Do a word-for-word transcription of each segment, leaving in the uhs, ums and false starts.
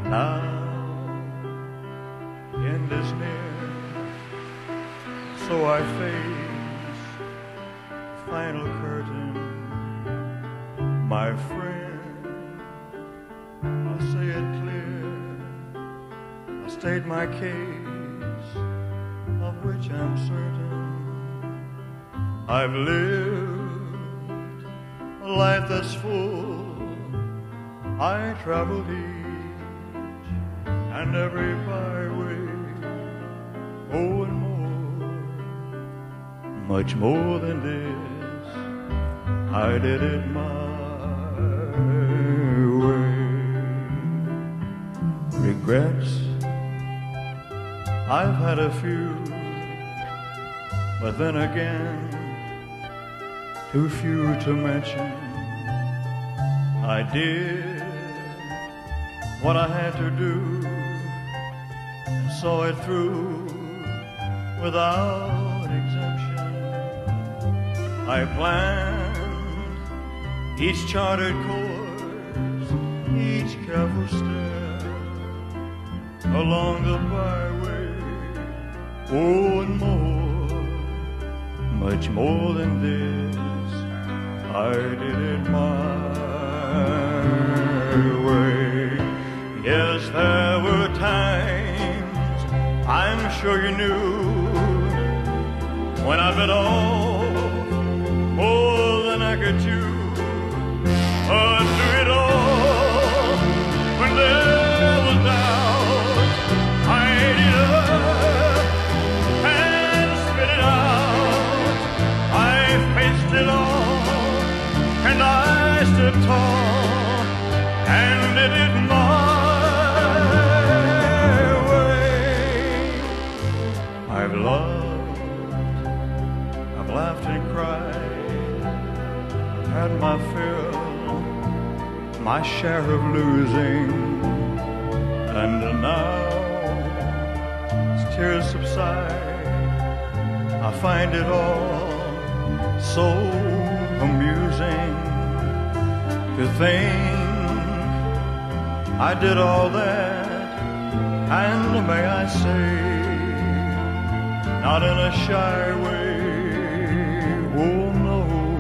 Now the end is near, so I face the final curtain. My friend, I'll say it clear, I'll state my case, of which I'm certain. I've lived a life that's full, I traveled each and every byway, oh, and more, much more than this, I did it my way. Regrets, I've had a few, but then again, too few to mention. I did what I had to do and saw it through without exemption. I planned each charted course, each careful step along the byway, oh, and more, much more than this, I did it my way. Yes, there were times, I'm sure you knew, when I bit off more than I could chew. But through it all, when there was doubt, I ate it up and spit it out. I faced it all, and I stood tall and did it my way. I've loved, I've laughed and cried, I've had my fill, my share of losing, and now as tears subside, I find it all so amusing to think I did all that, and may I say, not in a shy way. Oh no,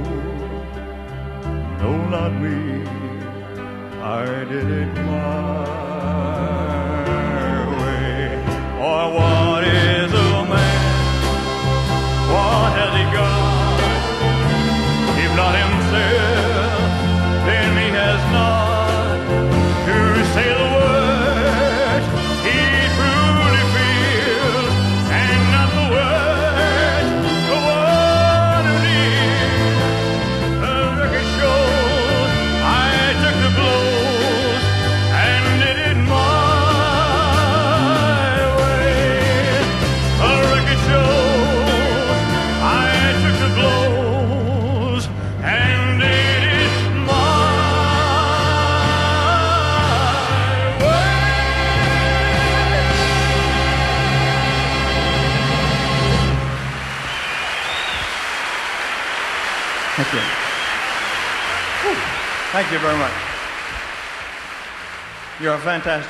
no, not me, I did it my way. Or what is a man? What has he got? If not himself, then he has not to say the words he truly feels, and not the words the one who needs. The record shows I took the blows and did it my way. The record shows I took the blows and did it my way. Thank you. Whew. Thank you very much. You're a fantastic